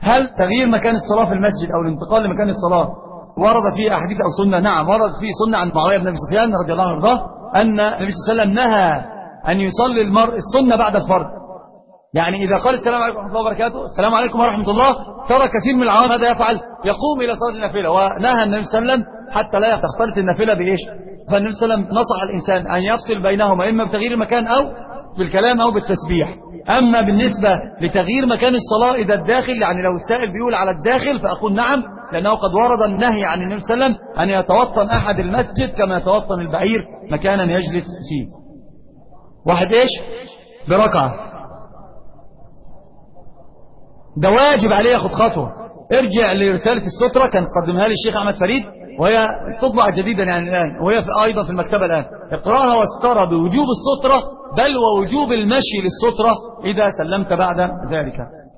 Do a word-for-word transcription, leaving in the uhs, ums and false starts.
هل تغيير مكان الصلاة في المسجد أو الانتقال لمكان الصلاة ورد فيه أحاديث أو سنة؟ نعم، ورد فيه سنة عن معاوية بن أبي سفيان رضي الله عنه وارضاه أن النبي صلى الله عليه وسلم نهى أن يصلي المرء السنة بعد الفرض. يعني إذا قال السلام عليكم ورحمة الله وبركاته، السلام عليكم ورحمة الله، ترى كثير من العوام ماذا يفعل؟ يقوم إلى صلاة النافلة. ونهى النبي صلى الله عليه وسلم حتى لا تختلط النافلة بإيش؟ فالنبي صلى الله عليه وسلم نصح الإنسان أن يفصل بينهما إما بتغيير المكان أو بالكلام أو بالتسبيح. أما بالنسبة لتغيير مكان الصلاة إذا الداخل، يعني لو السائل بيقول على الداخل فأقول نعم، لأنه قد ورد النهي عن النبي صلى الله عليه وسلم أن يتوطن أحد المسجد كما يتوطن البعير مكانا يجلس فيه. واحد إيش؟ بركعة، ده واجب عليه ياخد خطوة. ارجع لرسالة السترة كان قدمها لي الشيخ أحمد فريد، وهي تطبع جديدا يعني الآن، وهي في أيضا في المكتبة الآن. اقرأها واسترى بوجوب السترة بل ووجوب المشي للسترة إذا سلمت بعد ذلك.